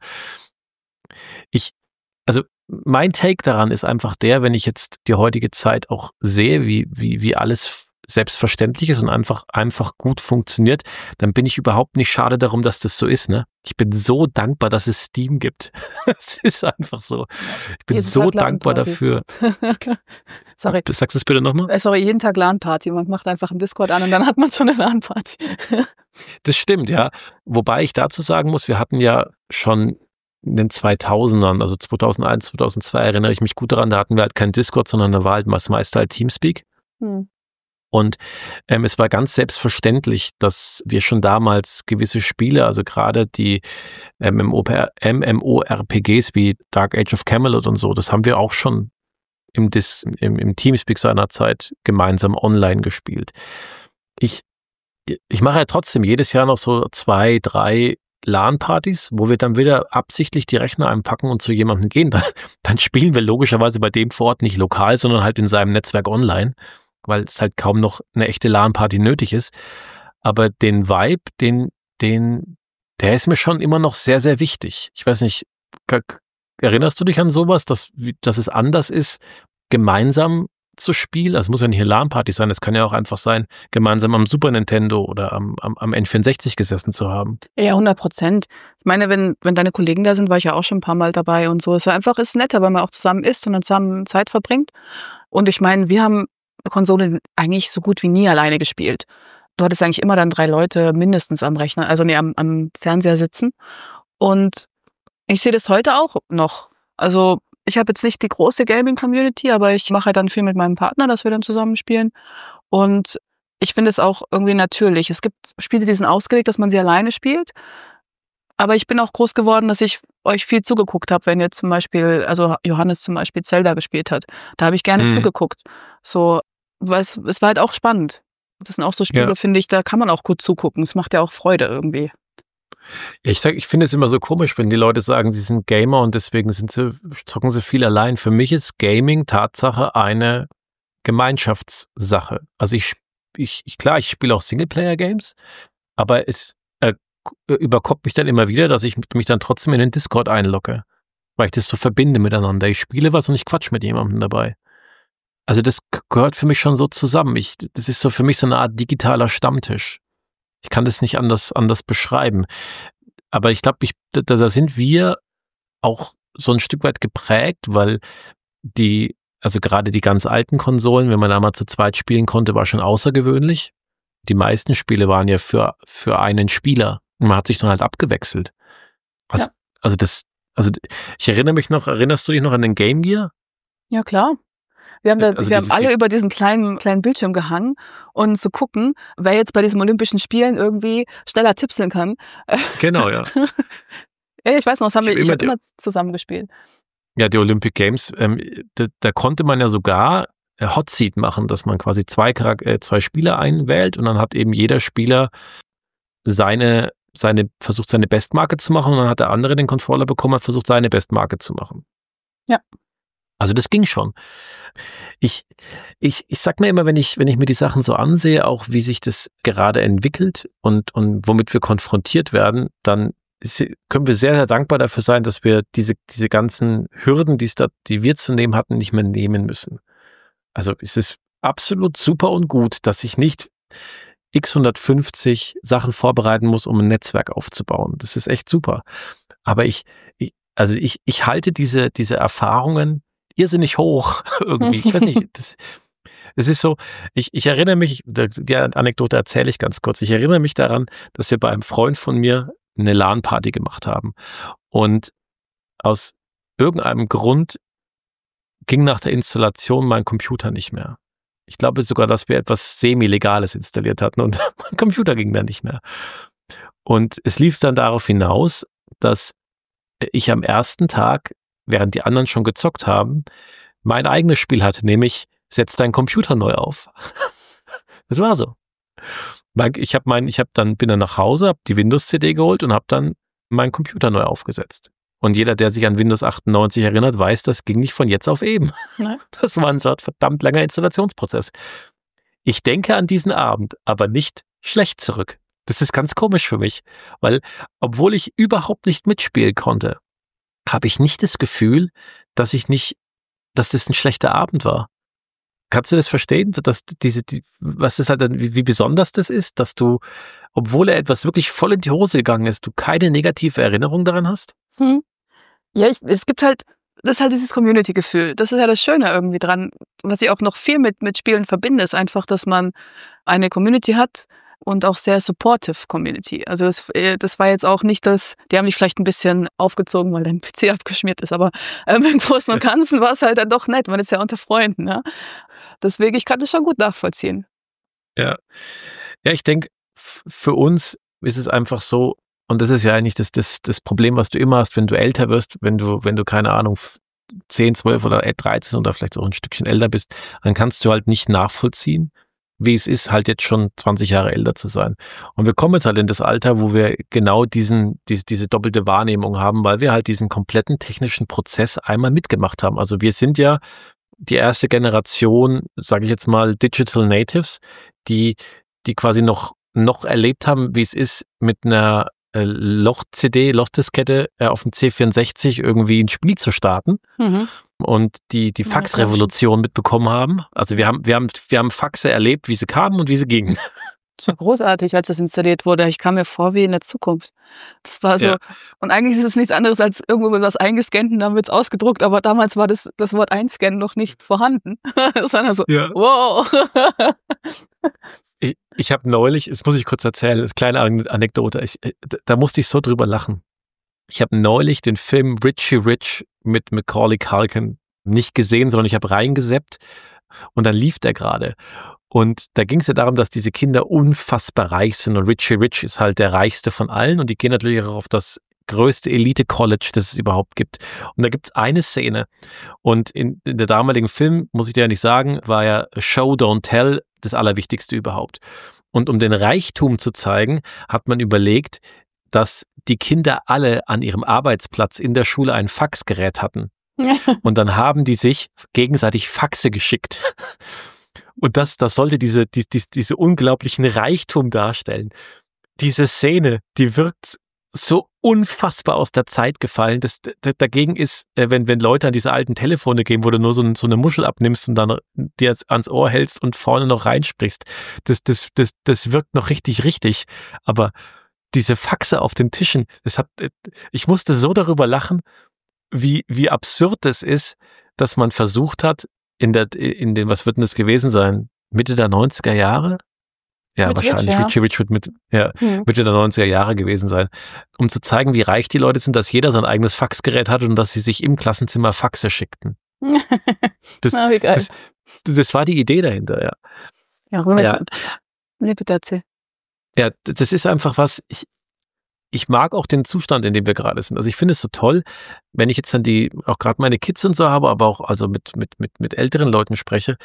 Ich, also mein Take daran ist einfach der, wenn ich jetzt die heutige Zeit auch sehe, wie, wie, wie alles selbstverständlich ist und einfach, einfach gut funktioniert, dann bin ich überhaupt nicht schade darum, dass das so ist. Ne? Ich bin so dankbar, dass es Steam gibt. Es ist einfach so. Ich bin Jeden so Tag dankbar LAN-Party. dafür. Sorry. Sagst du es bitte nochmal? Äh, Sorry, jeden Tag LAN-Party. Man macht einfach einen Discord an und dann hat man schon eine LAN-Party. Das stimmt, ja. Wobei ich dazu sagen muss, wir hatten ja schon in den zweitausendern, also zweitausendeins, zweitausendzwei, erinnere ich mich gut daran, da hatten wir halt kein Discord, sondern da war halt das meiste halt Teamspeak. Hm. Und ähm, es war ganz selbstverständlich, dass wir schon damals gewisse Spiele, also gerade die MMORPGs wie Dark Age of Camelot und so, das haben wir auch schon im, Dis, im, im Teamspeak seinerzeit gemeinsam online gespielt. Ich, ich mache ja trotzdem jedes Jahr noch so zwei, drei LAN-Partys, wo wir dann wieder absichtlich die Rechner einpacken und zu jemandem gehen. Dann, dann spielen wir logischerweise bei dem vor Ort nicht lokal, sondern halt in seinem Netzwerk online, weil es halt kaum noch eine echte LAN-Party nötig ist. Aber den Vibe, den, den, der ist mir schon immer noch sehr, sehr wichtig. Ich weiß nicht, erinnerst du dich an sowas, dass, dass es anders ist, gemeinsam zu spielen? Also es muss ja nicht eine LAN-Party sein, es kann ja auch einfach sein, gemeinsam am Super Nintendo oder am, am, am N vierundsechzig gesessen zu haben. Ja, hundert Prozent. Ich meine, wenn, wenn deine Kollegen da sind, war ich ja auch schon ein paar Mal dabei und so. Es ist einfach ist netter, weil man auch zusammen isst und dann zusammen Zeit verbringt. Und ich meine, wir haben Konsole eigentlich so gut wie nie alleine gespielt. Du hattest eigentlich immer dann drei Leute mindestens am Rechner, also nee, am, am Fernseher sitzen. Und ich sehe das heute auch noch. Also ich habe jetzt nicht die große Gaming-Community, aber ich mache dann viel mit meinem Partner, dass wir dann zusammen spielen. Und ich finde es auch irgendwie natürlich. Es gibt Spiele, die sind ausgelegt, dass man sie alleine spielt. Aber ich bin auch groß geworden, dass ich euch viel zugeguckt habe, wenn ihr zum Beispiel, also Johannes zum Beispiel Zelda gespielt hat. Da habe ich gerne mhm. zugeguckt. So, weil es, es war halt auch spannend. Das sind auch so Spiele, ja. finde ich, da kann man auch gut zugucken. Es macht ja auch Freude irgendwie. Ich sag, ich finde es immer so komisch, wenn die Leute sagen, sie sind Gamer und deswegen sind sie, zocken sie viel allein. Für mich ist Gaming Tatsache eine Gemeinschaftssache. Also ich, ich, ich klar, ich spiele auch Singleplayer-Games, aber es äh, überkommt mich dann immer wieder, dass ich mich dann trotzdem in den Discord einlogge, weil ich das so verbinde miteinander. Ich spiele was und ich quatsch mit jemandem dabei. Also das gehört für mich schon so zusammen. Ich, das ist so für mich so eine Art digitaler Stammtisch. Ich kann das nicht anders, anders beschreiben. Aber ich glaube, da, da sind wir auch so ein Stück weit geprägt, weil die, also gerade die ganz alten Konsolen, wenn man da mal zu zweit spielen konnte, war schon außergewöhnlich. Die meisten Spiele waren ja für, für einen Spieler. Und man hat sich dann halt abgewechselt. Also, ja. also das, also ich erinnere mich noch, erinnerst du dich noch an den Game Gear? Ja, klar. Wir haben, da, also wir dieses, haben alle dieses über diesen kleinen, kleinen Bildschirm gehangen und zu gucken, wer jetzt bei diesen Olympischen Spielen irgendwie schneller tipseln kann. Genau, ja. Ja, ich weiß noch, das haben ich wir ich immer, hab immer zusammen gespielt. Ja, die Olympic Games, ähm, da, da konnte man ja sogar Hot Seat machen, dass man quasi zwei, Charak- äh, zwei Spieler einwählt und dann hat eben jeder Spieler seine, seine, versucht seine Bestmarke zu machen und dann hat der andere den Controller bekommen und versucht seine Bestmarke zu machen. Ja. Also das ging schon. Ich, ich, ich sag mir immer, wenn ich, wenn ich mir die Sachen so ansehe, auch wie sich das gerade entwickelt und, und womit wir konfrontiert werden, dann ist, können wir sehr, sehr dankbar dafür sein, dass wir diese, diese ganzen Hürden, die, es da, die wir zu nehmen hatten, nicht mehr nehmen müssen. Also es ist absolut super und gut, dass ich nicht x hundertfünfzig Sachen vorbereiten muss, um ein Netzwerk aufzubauen. Das ist echt super. Aber ich, ich also ich, ich halte diese, diese Erfahrungen irrsinnig hoch irgendwie. Ich weiß nicht, das, das ist so, ich, ich erinnere mich, die Anekdote erzähle ich ganz kurz, ich erinnere mich daran, dass wir bei einem Freund von mir eine LAN-Party gemacht haben und aus irgendeinem Grund ging nach der Installation mein Computer nicht mehr. Ich glaube sogar, dass wir etwas Semi-Legales installiert hatten und mein Computer ging dann nicht mehr. Und es lief dann darauf hinaus, dass ich am ersten Tag, während die anderen schon gezockt haben, mein eigenes Spiel hatte, nämlich setz deinen Computer neu auf. Das war so. Ich habe mein, ich habe dann bin dann nach Hause, habe die Windows-C D geholt und habe dann meinen Computer neu aufgesetzt. Und jeder, der sich an Windows achtundneunzig erinnert, weiß, das ging nicht von jetzt auf eben. Nein. Das war ein so verdammt langer Installationsprozess. Ich denke an diesen Abend, aber nicht schlecht zurück. Das ist ganz komisch für mich, weil obwohl ich überhaupt nicht mitspielen konnte, habe ich nicht das Gefühl, dass ich nicht, dass das ein schlechter Abend war. Kannst du das verstehen, dass diese, die, was das halt, dann- wie, wie besonders das ist, dass du, obwohl er etwas wirklich voll in die Hose gegangen ist, du keine negative Erinnerung daran hast? Hm. Ja, ich, es gibt halt, das ist halt dieses Community-Gefühl. Das ist ja das Schöne irgendwie dran. Was ich auch noch viel mit, mit Spielen verbinde, ist einfach, dass man eine Community hat und auch sehr supportive Community. Also das, äh, das war jetzt auch nicht das, die haben mich vielleicht ein bisschen aufgezogen, weil dein P C abgeschmiert ist, aber ähm, im Großen und Ganzen war es halt dann doch nett. Man ist ja unter Freunden, ja. Deswegen, ich kann das schon gut nachvollziehen. Ja. Ja, ich denke, f- für uns ist es einfach so, und das ist ja eigentlich das, das, das Problem, was du immer hast, wenn du älter wirst, wenn du, wenn du, keine Ahnung, zehn, zwölf oder dreizehn oder vielleicht auch ein Stückchen älter bist, dann kannst du halt nicht nachvollziehen, wie es ist, halt jetzt schon zwanzig Jahre älter zu sein. Und wir kommen jetzt halt in das Alter, wo wir genau diesen, diese, diese doppelte Wahrnehmung haben, weil wir halt diesen kompletten technischen Prozess einmal mitgemacht haben. Also wir sind ja die erste Generation, sage ich jetzt mal, Digital Natives, die, die quasi noch, noch erlebt haben, wie es ist, mit einer äh, Loch-C D, Lochdiskette äh, auf dem C vierundsechzig irgendwie ein Spiel zu starten Mhm. und die, die Ja, Faxrevolution mitbekommen haben. Also wir haben, wir haben, wir haben Faxe erlebt, wie sie kamen und wie sie gingen. Das war großartig, als das installiert wurde. Ich kam mir vor wie in der Zukunft. Das war so. Ja. Und eigentlich ist es nichts anderes als irgendwo wird was eingescannt und dann wird es ausgedruckt. Aber damals war das, das Wort einscannen noch nicht vorhanden. Das war dann so, Ja. wow. Ich, ich habe neulich, das muss ich kurz erzählen, das ist eine kleine An- Anekdote, ich, äh, da- da musste ich so drüber lachen. Ich habe neulich den Film Richie Rich mit Macaulay Culkin nicht gesehen, sondern ich habe reingeseppt und dann lief der gerade. Und da ging es ja darum, dass diese Kinder unfassbar reich sind und Richie Rich ist halt der reichste von allen und die gehen natürlich auch auf das größte Elite-College, das es überhaupt gibt. Und da gibt's eine Szene und in, in der damaligen Film, muss ich dir ja nicht sagen, war ja Show, Don't Tell das Allerwichtigste überhaupt. Und um den Reichtum zu zeigen, hat man überlegt, dass die Kinder alle an ihrem Arbeitsplatz in der Schule ein Faxgerät hatten. Und dann haben die sich gegenseitig Faxe geschickt. Und das, das sollte diese, die, die, diese unglaublichen Reichtum darstellen. Diese Szene, die wirkt so unfassbar aus der Zeit gefallen. Das, d- dagegen ist, äh, wenn, wenn Leute an diese alten Telefone gehen, wo du nur so, ein, so eine Muschel abnimmst und dann dir jetzt ans Ohr hältst und vorne noch reinsprichst, das, das, das, das wirkt noch richtig, richtig. Aber diese Faxe auf den Tischen, das hat, äh, ich musste so darüber lachen, wie, wie absurd es ist, dass man versucht hat, in der, in den, was wird denn das gewesen sein? Mitte der neunziger Jahre? Ja, Mit Rich, wahrscheinlich. ja. Richie Rich wird mit, ja, Hm. Mitte der neunziger Jahre gewesen sein. Um zu zeigen, wie reich die Leute sind, dass jeder sein eigenes Faxgerät hatte und dass sie sich im Klassenzimmer Faxe schickten. Das, Na, wie geil. das, das war die Idee dahinter, ja. Ja, wenn wir Ja. jetzt, nee, bitte erzähl. Ja, d- das ist einfach was, ich, ich mag auch den Zustand, in dem wir gerade sind. Also ich finde es so toll, wenn ich jetzt dann die, auch gerade meine Kids und so habe, aber auch also mit, mit, mit, mit älteren Leuten spreche,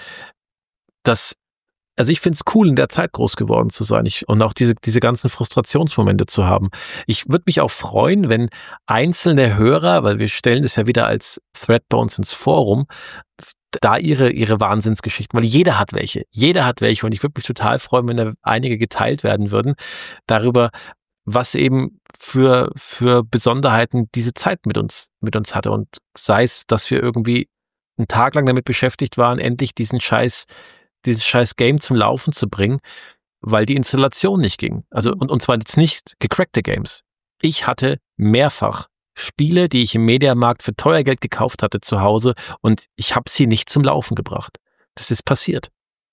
dass, also ich finde es cool, in der Zeit groß geworden zu sein ich, und auch diese, diese ganzen Frustrationsmomente zu haben. Ich würde mich auch freuen, wenn einzelne Hörer, weil wir stellen das ja wieder als Thread bei uns ins Forum, da ihre, ihre Wahnsinnsgeschichten, weil jeder hat welche, jeder hat welche und ich würde mich total freuen, wenn da einige geteilt werden würden, darüber, was eben für, für Besonderheiten diese Zeit mit uns, mit uns hatte und sei es, dass wir irgendwie einen Tag lang damit beschäftigt waren, endlich diesen Scheiß, dieses scheiß Game zum Laufen zu bringen, weil die Installation nicht ging. Also, und, und zwar jetzt nicht gecrackte Games. Ich hatte mehrfach Spiele, die ich im Mediamarkt für teuer Geld gekauft hatte zu Hause und ich habe sie nicht zum Laufen gebracht. Das ist passiert.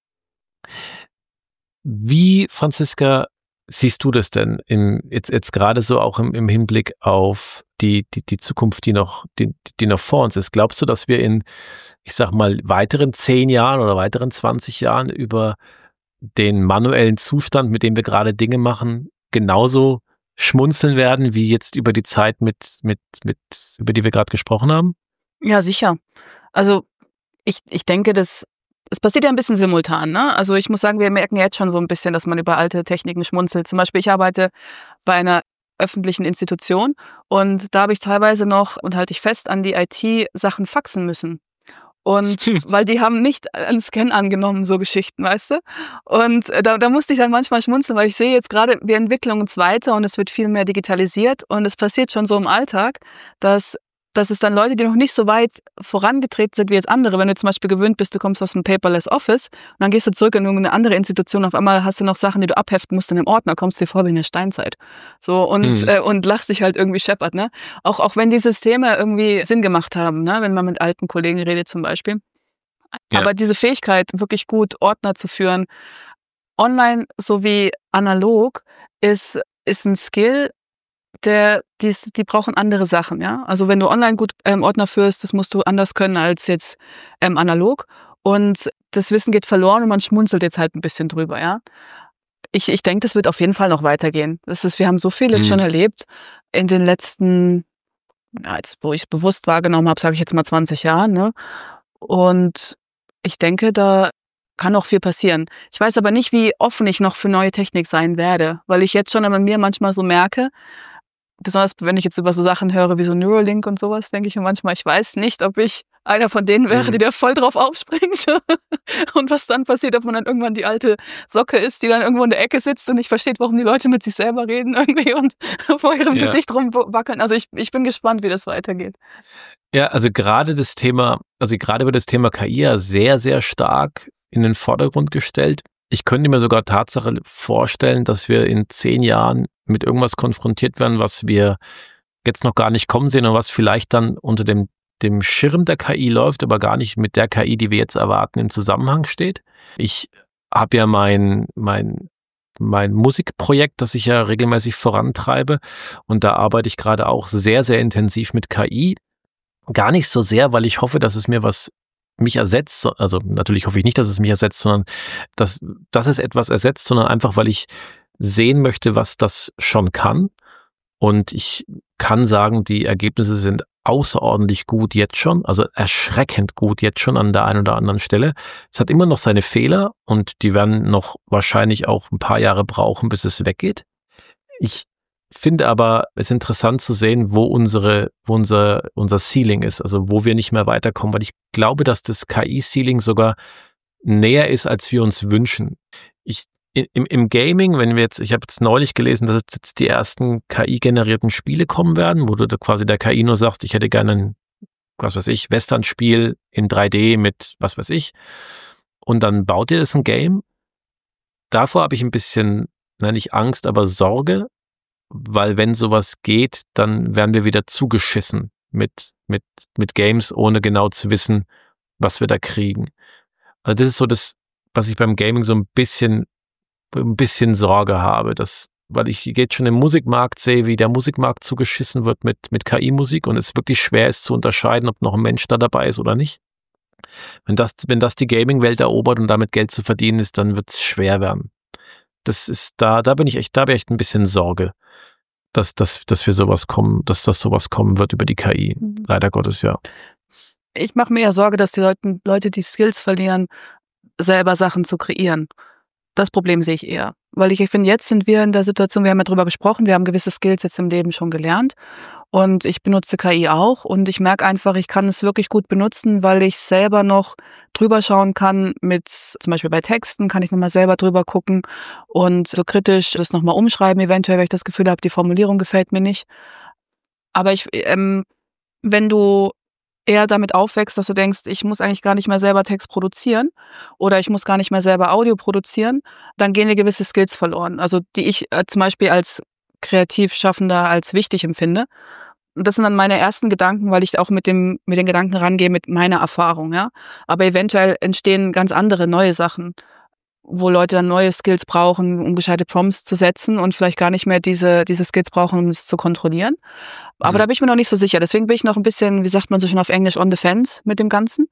Wie, Franziska, siehst du das denn im, jetzt, jetzt gerade so auch im, im Hinblick auf die, die, die Zukunft, die noch, die, die noch vor uns ist? Glaubst du, dass wir in, ich sag mal, weiteren zehn Jahren oder weiteren zwanzig Jahren über den manuellen Zustand, mit dem wir gerade Dinge machen, genauso schmunzeln werden, wie jetzt über die Zeit mit, mit, mit, über die wir gerade gesprochen haben? Ja, sicher. Also ich, ich denke, das, es passiert ja ein bisschen simultan, ne? Also ich muss sagen, wir merken ja jetzt schon so ein bisschen, dass man über alte Techniken schmunzelt. Zum Beispiel, ich arbeite bei einer öffentlichen Institution und da habe ich teilweise noch, und halte ich fest, an die I T-Sachen faxen müssen. Und weil die haben nicht einen Scan angenommen, so Geschichten, weißt du? Und äh, da, da musste ich dann manchmal schmunzeln, weil ich sehe jetzt gerade, wir entwickeln uns weiter und es wird viel mehr digitalisiert und es passiert schon so im Alltag, dass dass es dann Leute, die noch nicht so weit vorangetreten sind wie jetzt andere, wenn du zum Beispiel gewöhnt bist, du kommst aus dem Paperless Office und dann gehst du zurück in irgendeine andere Institution, auf einmal hast du noch Sachen, die du abheften musst in einem Ordner, kommst dir vor wie in der Steinzeit. So, und, mhm. äh, und lachst dich halt irgendwie scheppert, ne? Auch, auch wenn die Systeme irgendwie Sinn gemacht haben, ne? Wenn man mit alten Kollegen redet zum Beispiel. Ja. Aber diese Fähigkeit, wirklich gut Ordner zu führen, online sowie analog, ist, ist ein Skill, der, die, die brauchen andere Sachen, ja. Also wenn du online gut ähm, Ordner führst, das musst du anders können als jetzt ähm, analog. Und das Wissen geht verloren und man schmunzelt jetzt halt ein bisschen drüber, ja. Ich, ich denke, das wird auf jeden Fall noch weitergehen. Das ist, wir haben so viel jetzt mhm. schon erlebt in den letzten, ja, jetzt, wo ich es bewusst wahrgenommen habe, sage ich jetzt mal zwanzig Jahren, ne? Und ich denke, da kann auch viel passieren. Ich weiß aber nicht, wie offen ich noch für neue Technik sein werde, weil ich jetzt schon bei mir manchmal so merke, besonders wenn ich jetzt über so Sachen höre wie so Neuralink und sowas, denke ich mir manchmal, ich weiß nicht, ob ich einer von denen wäre, die da voll drauf aufspringt und was dann passiert, ob man dann irgendwann die alte Socke ist, die dann irgendwo in der Ecke sitzt und nicht versteht, warum die Leute mit sich selber reden irgendwie und vor ihrem ja. Gesicht rumwackeln. Also ich, ich bin gespannt, wie das weitergeht. Ja, also gerade das Thema, also gerade über das Thema K I ja sehr, sehr stark in den Vordergrund gestellt. Ich könnte mir sogar Tatsache vorstellen, dass wir in zehn Jahren mit irgendwas konfrontiert werden, was wir jetzt noch gar nicht kommen sehen und was vielleicht dann unter dem, dem Schirm der K I läuft, aber gar nicht mit der K I, die wir jetzt erwarten, im Zusammenhang steht. Ich habe ja mein, mein, mein Musikprojekt, das ich ja regelmäßig vorantreibe, und da arbeite ich gerade auch sehr, sehr intensiv mit K I. Gar nicht so sehr, weil ich hoffe, dass es mir was mich ersetzt, also natürlich hoffe ich nicht, dass es mich ersetzt, sondern dass, dass es etwas ersetzt, sondern einfach, weil ich sehen möchte, was das schon kann. Und ich kann sagen, die Ergebnisse sind außerordentlich gut jetzt schon, also erschreckend gut jetzt schon an der einen oder anderen Stelle. Es hat immer noch seine Fehler und die werden noch wahrscheinlich auch ein paar Jahre brauchen, bis es weggeht. Ich finde aber es interessant zu sehen, wo unsere, wo unser, unser Ceiling ist, also wo wir nicht mehr weiterkommen, weil ich glaube, dass das K I-Ceiling sogar näher ist, als wir uns wünschen. Ich, im, im Gaming, wenn wir jetzt, ich habe jetzt neulich gelesen, dass jetzt die ersten K I-generierten Spiele kommen werden, wo du quasi der K I nur sagst, ich hätte gerne ein, was weiß ich, Western-Spiel in drei D mit was weiß ich, und dann baut ihr das ein Game. Davor habe ich ein bisschen, nein, nicht Angst, aber Sorge, weil wenn sowas geht, dann werden wir wieder zugeschissen mit, mit, mit Games, ohne genau zu wissen, was wir da kriegen. Also das ist so das, was ich beim Gaming so ein bisschen, ein bisschen Sorge habe, dass, weil ich jetzt schon im Musikmarkt sehe, wie der Musikmarkt zugeschissen wird mit, mit K I-Musik und es wirklich schwer ist zu unterscheiden, ob noch ein Mensch da dabei ist oder nicht. Wenn das, wenn das die Gaming-Welt erobert und damit Geld zu verdienen ist, dann wird es schwer werden. Das ist da, da bin ich echt, da habe ich echt ein bisschen Sorge. Dass, dass, dass wir sowas kommen, dass das sowas kommen wird über die K I. Mhm. Leider Gottes, ja. Ich mache mir ja Sorge, dass die Leute, Leute die Skills verlieren, selber Sachen zu kreieren. Das Problem sehe ich eher. Weil ich finde, jetzt sind wir in der Situation, wir haben ja drüber gesprochen, wir haben gewisse Skills jetzt im Leben schon gelernt und ich benutze K I auch und ich merke einfach, ich kann es wirklich gut benutzen, weil ich selber noch drüber schauen kann mit, zum Beispiel bei Texten kann ich nochmal selber drüber gucken und so kritisch das nochmal umschreiben, eventuell, wenn ich das Gefühl habe, die Formulierung gefällt mir nicht. Aber ich, ähm, wenn du eher damit aufwächst, dass du denkst, ich muss eigentlich gar nicht mehr selber Text produzieren oder ich muss gar nicht mehr selber Audio produzieren, dann gehen dir gewisse Skills verloren. Also die ich äh, zum Beispiel als Kreativschaffender als wichtig empfinde. Und das sind dann meine ersten Gedanken, weil ich auch mit dem mit den Gedanken rangehe mit meiner Erfahrung, ja. Aber eventuell entstehen ganz andere neue Sachen, wo Leute dann neue Skills brauchen, um gescheite Prompts zu setzen und vielleicht gar nicht mehr diese diese Skills brauchen, um es zu kontrollieren. Aber mhm. da bin ich mir noch nicht so sicher. Deswegen bin ich noch ein bisschen, wie sagt man so schön auf Englisch, on the fence mit dem Ganzen.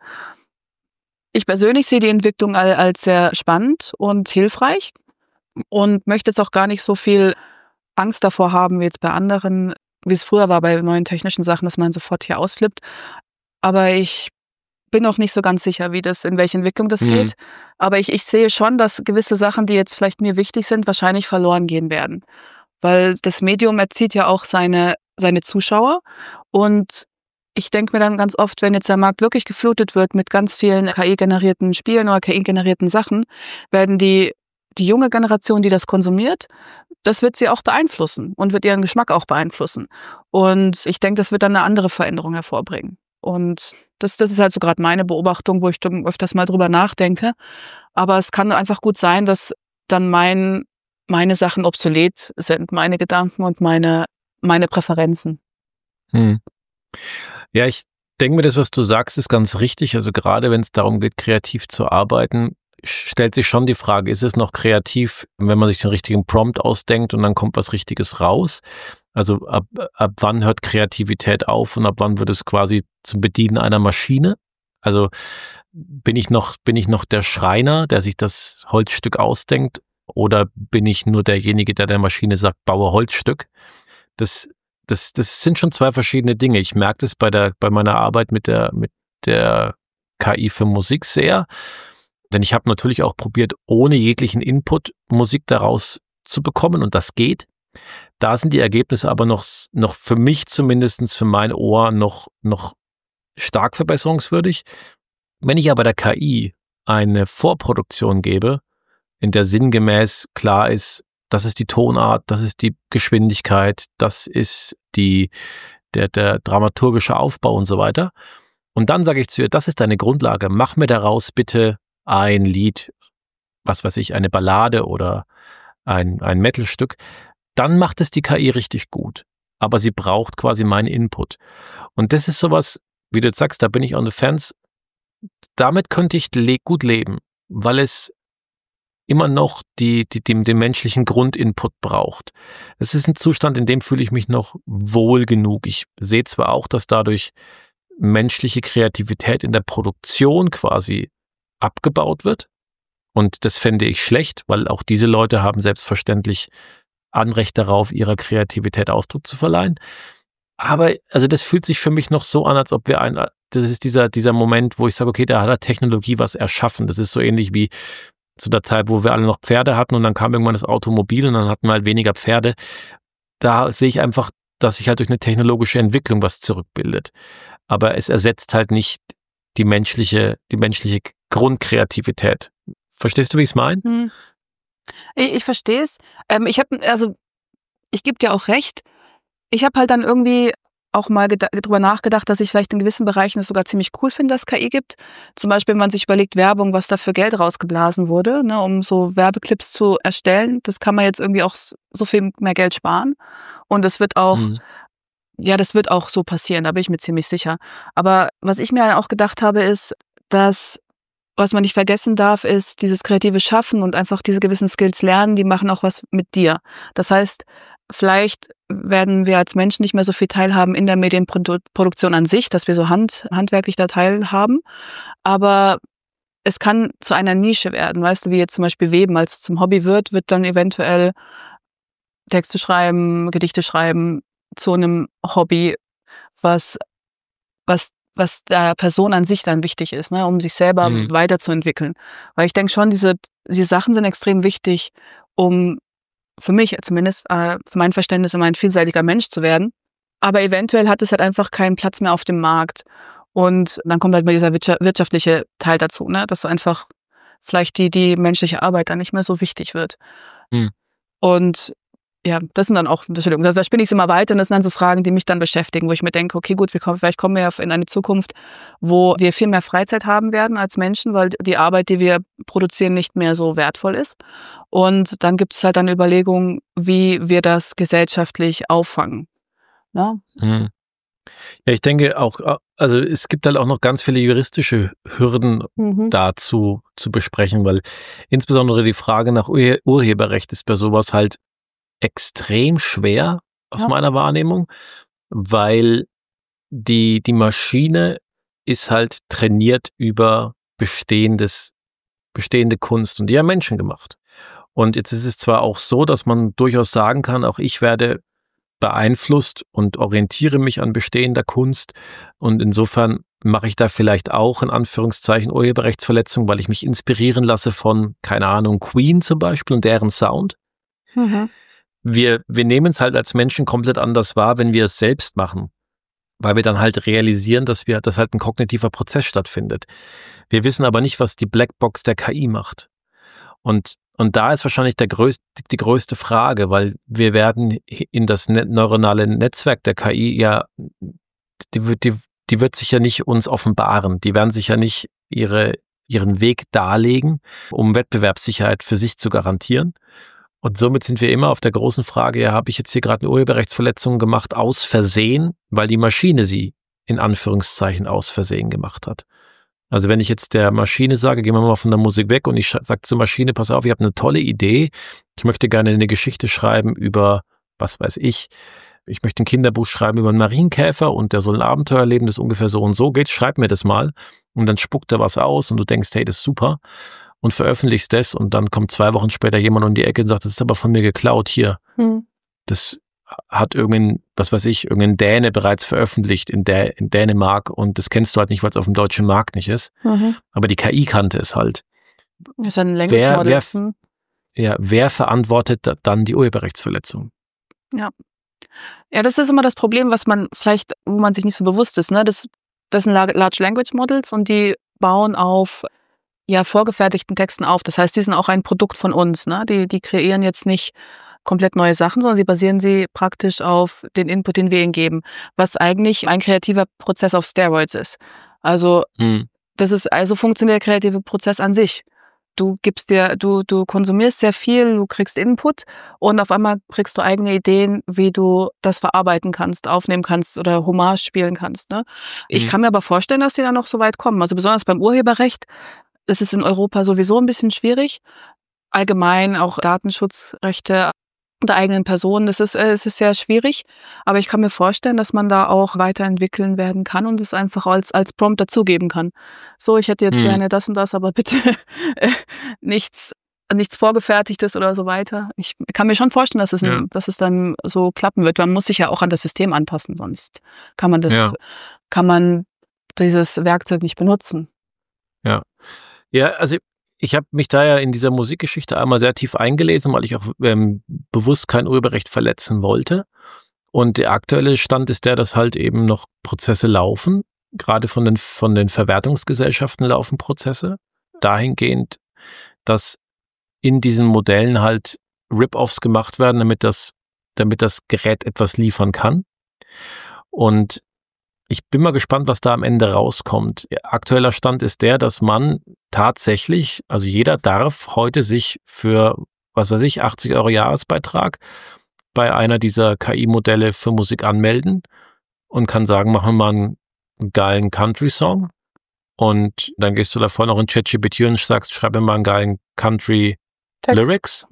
Ich persönlich sehe die Entwicklung als sehr spannend und hilfreich und möchte jetzt auch gar nicht so viel Angst davor haben, wie jetzt bei anderen, wie es früher war bei neuen technischen Sachen, dass man sofort hier ausflippt. Aber ich bin noch nicht so ganz sicher, wie das, in welche Entwicklung das mhm. geht. Aber ich, ich sehe schon, dass gewisse Sachen, die jetzt vielleicht mir wichtig sind, wahrscheinlich verloren gehen werden. Weil das Medium erzieht ja auch seine seine Zuschauer und ich denke mir dann ganz oft, wenn jetzt der Markt wirklich geflutet wird mit ganz vielen K I-generierten Spielen oder K I-generierten Sachen, werden die die junge Generation, die das konsumiert, das wird sie auch beeinflussen und wird ihren Geschmack auch beeinflussen. Und ich denke, das wird dann eine andere Veränderung hervorbringen. Und das, das ist halt so gerade meine Beobachtung, wo ich öfters mal drüber nachdenke. Aber es kann einfach gut sein, dass dann mein, meine Sachen obsolet sind, meine Gedanken und meine, meine Präferenzen. Hm. Ja, ich denke mir, das, was du sagst, ist ganz richtig. Also gerade wenn es darum geht, kreativ zu arbeiten, stellt sich schon die Frage, ist es noch kreativ, wenn man sich den richtigen Prompt ausdenkt und dann kommt was Richtiges raus? Also ab, ab wann hört Kreativität auf und ab wann wird es quasi zum Bedienen einer Maschine? Also bin ich noch, bin ich noch der Schreiner, der sich das Holzstück ausdenkt, oder bin ich nur derjenige, der der Maschine sagt, baue Holzstück? Das, das, das sind schon zwei verschiedene Dinge. Ich merke das bei der, bei meiner Arbeit mit der, mit der K I für Musik sehr. Denn ich habe natürlich auch probiert, ohne jeglichen Input Musik daraus zu bekommen, und das geht. Da sind die Ergebnisse aber noch, noch für mich zumindest, für mein Ohr, noch, noch stark verbesserungswürdig. Wenn ich aber der K I eine Vorproduktion gebe, in der sinngemäß klar ist, das ist die Tonart, das ist die Geschwindigkeit, das ist die, der, der dramaturgische Aufbau und so weiter. Und dann sage ich zu ihr, das ist deine Grundlage, mach mir daraus bitte ein Lied, was weiß ich, eine Ballade oder ein, ein Metalstück, dann macht es die K I richtig gut. Aber sie braucht quasi meinen Input. Und das ist sowas, wie du jetzt sagst, da bin ich on the fence. Damit könnte ich le- gut leben, weil es immer noch die, die, den, den menschlichen Grundinput braucht. Es ist ein Zustand, in dem fühle ich mich noch wohl genug. Ich sehe zwar auch, dass dadurch menschliche Kreativität in der Produktion quasi abgebaut wird. Und das fände ich schlecht, weil auch diese Leute haben selbstverständlich Anrecht darauf, ihrer Kreativität Ausdruck zu verleihen. Aber also das fühlt sich für mich noch so an, als ob wir ein, das ist dieser, dieser Moment, wo ich sage, okay, da hat der Technologie was erschaffen. Das ist so ähnlich wie zu der Zeit, wo wir alle noch Pferde hatten und dann kam irgendwann das Automobil und dann hatten wir halt weniger Pferde. Da sehe ich einfach, dass sich halt durch eine technologische Entwicklung was zurückbildet. Aber es ersetzt halt nicht die menschliche, die menschliche Grundkreativität. Verstehst du, wie ich es meine? Hm. Ich, ich verstehe es. Ähm, ich habe, also ich gebe dir auch recht. Ich habe halt dann irgendwie auch mal geda- drüber nachgedacht, dass ich vielleicht in gewissen Bereichen es sogar ziemlich cool finde, dass es K I gibt. Zum Beispiel, wenn man sich überlegt, Werbung, was da für Geld rausgeblasen wurde, ne, um so Werbeclips zu erstellen. Das kann man jetzt irgendwie auch so viel mehr Geld sparen. Und das wird auch, mhm. ja, das wird auch so passieren, da bin ich mir ziemlich sicher. Aber was ich mir auch gedacht habe, ist, dass was man nicht vergessen darf, ist dieses kreative Schaffen und einfach diese gewissen Skills lernen, die machen auch was mit dir. Das heißt, vielleicht werden wir als Menschen nicht mehr so viel teilhaben in der Medienproduktion an sich, dass wir so hand, handwerklich da teilhaben. Aber es kann zu einer Nische werden, weißt du, wie jetzt zum Beispiel Weben als zum Hobby wird, wird dann eventuell Texte schreiben, Gedichte schreiben zu einem Hobby, was, was was der Person an sich dann wichtig ist, ne, um sich selber mhm. weiterzuentwickeln. Weil ich denke schon, diese, diese Sachen sind extrem wichtig, um für mich zumindest, äh, für mein Verständnis immer ein vielseitiger Mensch zu werden. Aber eventuell hat es halt einfach keinen Platz mehr auf dem Markt. Und dann kommt halt mal dieser wirtschaftliche Teil dazu, ne, dass einfach vielleicht die, die menschliche Arbeit dann nicht mehr so wichtig wird. Mhm. Und ja, das sind dann auch, Entschuldigung, da spinne ich es immer weiter und das sind dann so Fragen, die mich dann beschäftigen, wo ich mir denke, okay, gut, wir kommen, vielleicht kommen wir ja in eine Zukunft, wo wir viel mehr Freizeit haben werden als Menschen, weil die Arbeit, die wir produzieren, nicht mehr so wertvoll ist. Und dann gibt es halt eine Überlegung, wie wir das gesellschaftlich auffangen. Ja, mhm. Ja, ich denke auch, also es gibt halt auch noch ganz viele juristische Hürden mhm. dazu zu besprechen, weil insbesondere die Frage nach Ur- Urheberrecht ist bei sowas halt extrem schwer aus ja. meiner Wahrnehmung, weil die, die Maschine ist halt trainiert über bestehendes, bestehende Kunst und die haben Menschen gemacht. Und jetzt ist es zwar auch so, dass man durchaus sagen kann, auch ich werde beeinflusst und orientiere mich an bestehender Kunst und insofern mache ich da vielleicht auch in Anführungszeichen Urheberrechtsverletzung, weil ich mich inspirieren lasse von, keine Ahnung, Queen zum Beispiel und deren Sound. Mhm. Wir, wir nehmen es halt als Menschen komplett anders wahr, wenn wir es selbst machen, weil wir dann halt realisieren, dass wir, dass halt ein kognitiver Prozess stattfindet. Wir wissen aber nicht, was die Blackbox der K I macht. Und Und da ist wahrscheinlich der größte, die größte Frage, weil wir werden in das neuronale Netzwerk der K I ja, die wird, die, die wird sich ja nicht uns offenbaren. Die werden sich ja nicht ihre, ihren Weg darlegen, um Wettbewerbssicherheit für sich zu garantieren. Und somit sind wir immer auf der großen Frage, ja, habe ich jetzt hier gerade eine Urheberrechtsverletzung gemacht aus Versehen, weil die Maschine sie in Anführungszeichen aus Versehen gemacht hat. Also wenn ich jetzt der Maschine sage, gehen wir mal von der Musik weg und ich sage zur Maschine, pass auf, ich habe eine tolle Idee, ich möchte gerne eine Geschichte schreiben über, was weiß ich, ich möchte ein Kinderbuch schreiben über einen Marienkäfer und der soll ein Abenteuer erleben, das ungefähr so und so geht, schreib mir das mal und dann spuckt er was aus und du denkst, hey, das ist super und veröffentlichst das und dann kommt zwei Wochen später jemand um die Ecke und sagt, das ist aber von mir geklaut, hier. Hm. Das hat irgendein, was weiß ich, irgendein Däne bereits veröffentlicht in, Dä- in Dänemark und das kennst du halt nicht, weil es auf dem deutschen Markt nicht ist. Mhm. Aber die K I kannte es halt. Das ist ein Language wer, Model. Wer, ja, wer verantwortet dann die Urheberrechtsverletzung? Ja. Ja, das ist immer das Problem, was man vielleicht, wo man sich nicht so bewusst ist. Ne? Das, das sind Large Language Models und die bauen auf ja, vorgefertigten Texten auf. Das heißt, die sind auch ein Produkt von uns. Ne? Die, die kreieren jetzt nicht komplett neue Sachen, sondern sie basieren sie praktisch auf den Input, den wir ihnen geben, was eigentlich ein kreativer Prozess auf Steroids ist. Also hm. das ist also funktioniert der kreative Prozess an sich. Du gibst dir, du du konsumierst sehr viel, du kriegst Input und auf einmal kriegst du eigene Ideen, wie du das verarbeiten kannst, aufnehmen kannst oder Hommage spielen kannst. Ne? Ich hm. kann mir aber vorstellen, dass die da noch so weit kommen. Also besonders beim Urheberrecht ist es in Europa sowieso ein bisschen schwierig. Allgemein auch Datenschutzrechte der eigenen Person, das ist, äh, es ist sehr schwierig, aber ich kann mir vorstellen, dass man da auch weiterentwickeln werden kann und es einfach als, als Prompt dazugeben kann. So, ich hätte jetzt hm. gerne das und das, aber bitte äh, nichts, nichts Vorgefertigtes oder so weiter. Ich kann mir schon vorstellen, dass es, ein, ja. dass es dann so klappen wird. Man muss sich ja auch an das System anpassen, sonst kann man das, ja. kann man dieses Werkzeug nicht benutzen. Ja, ja, also ich habe mich da ja in dieser Musikgeschichte einmal sehr tief eingelesen, weil ich auch ähm, bewusst kein Urheberrecht verletzen wollte. Und der aktuelle Stand ist der, dass halt eben noch Prozesse laufen. Gerade von den, von den Verwertungsgesellschaften laufen Prozesse. Dahingehend, dass in diesen Modellen halt Rip-Offs gemacht werden, damit das, damit das Gerät etwas liefern kann. Und ich bin mal gespannt, was da am Ende rauskommt. Aktueller Stand ist der, dass man tatsächlich, also jeder darf heute sich für, was weiß ich, achtzig Euro Jahresbeitrag bei einer dieser K I-Modelle für Musik anmelden und kann sagen, machen wir mal einen geilen Country-Song und dann gehst du davor noch in ChatGPT und sagst, schreib mir mal einen geilen Country-Lyrics.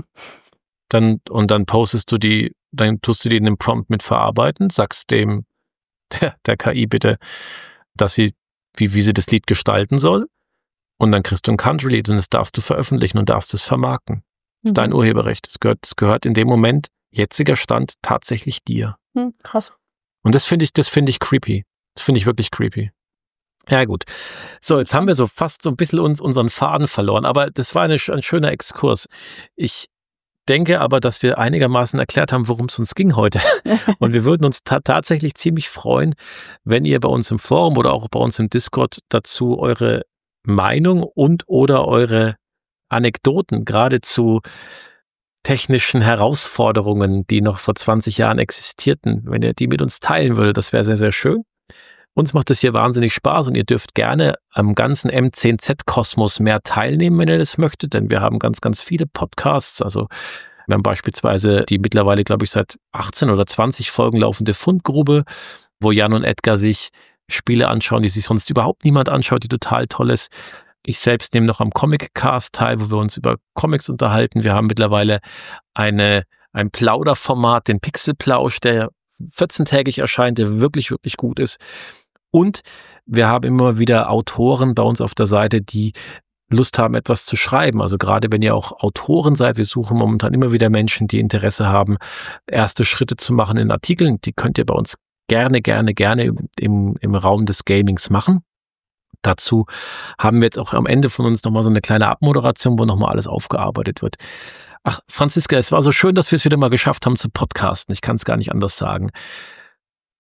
Dann, und dann postest du die, dann tust du die in den Prompt mit verarbeiten, sagst dem Der, der K I bitte, dass sie, wie, wie sie das Lied gestalten soll. Und dann kriegst du ein Country-Lied und das darfst du veröffentlichen und darfst es vermarkten. Das ist mhm. dein Urheberrecht. Das gehört, das gehört in dem Moment, jetziger Stand, tatsächlich dir. Mhm, krass. Und das finde ich, das finde ich creepy. Das finde ich wirklich creepy. Ja, gut. So, jetzt haben wir so fast so ein bisschen uns unseren Faden verloren, aber das war eine, ein schöner Exkurs. Ich denke aber, dass wir einigermaßen erklärt haben, worum es uns ging heute. Und wir würden uns ta- tatsächlich ziemlich freuen, wenn ihr bei uns im Forum oder auch bei uns im Discord dazu eure Meinung und oder eure Anekdoten gerade zu technischen Herausforderungen, die noch vor zwanzig Jahren existierten, wenn ihr die mit uns teilen würdet, das wäre sehr, sehr schön. Uns macht es hier wahnsinnig Spaß und ihr dürft gerne am ganzen M zehn Z-Kosmos mehr teilnehmen, wenn ihr das möchtet, denn wir haben ganz, ganz viele Podcasts. Also wir haben beispielsweise die mittlerweile, glaube ich, seit achtzehn oder zwanzig Folgen laufende Fundgrube, wo Jan und Edgar sich Spiele anschauen, die sich sonst überhaupt niemand anschaut, die total toll ist. Ich selbst nehme noch am Comic-Cast teil, wo wir uns über Comics unterhalten. Wir haben mittlerweile eine, ein Plauderformat, den Pixelplausch, der vierzehntägig erscheint, der wirklich, wirklich gut ist. Und wir haben immer wieder Autoren bei uns auf der Seite, die Lust haben, etwas zu schreiben. Also gerade wenn ihr auch Autoren seid, wir suchen momentan immer wieder Menschen, die Interesse haben, erste Schritte zu machen in Artikeln. Die könnt ihr bei uns gerne, gerne, gerne im, im Raum des Gamings machen. Dazu haben wir jetzt auch am Ende von uns nochmal so eine kleine Abmoderation, wo nochmal alles aufgearbeitet wird. Ach, Franziska, es war so schön, dass wir es wieder mal geschafft haben zu podcasten. Ich kann es gar nicht anders sagen.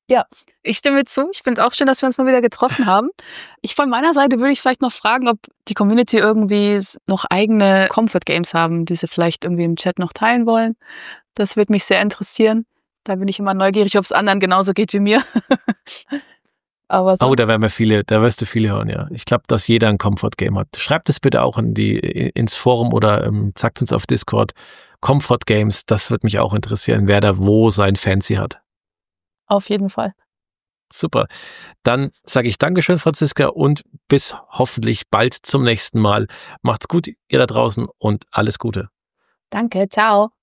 Ja, ich stimme zu. Ich finde es auch schön, dass wir uns mal wieder getroffen haben. Ich von meiner Seite würde ich vielleicht noch fragen, ob die Community irgendwie noch eigene Comfort Games haben, die sie vielleicht irgendwie im Chat noch teilen wollen. Das würde mich sehr interessieren. Da bin ich immer neugierig, ob es anderen genauso geht wie mir. Aber oh, da werden wir viele, da wirst du viele hören, ja. Ich glaube, dass jeder ein Comfort Game hat. Schreibt es bitte auch in die, ins Forum oder ähm, sagt uns auf Discord. Comfort Games, das wird mich auch interessieren, wer da wo sein Fancy hat. Auf jeden Fall. Super. Dann sage ich Dankeschön, Franziska, und bis hoffentlich bald zum nächsten Mal. Macht's gut, ihr da draußen, und alles Gute. Danke, ciao.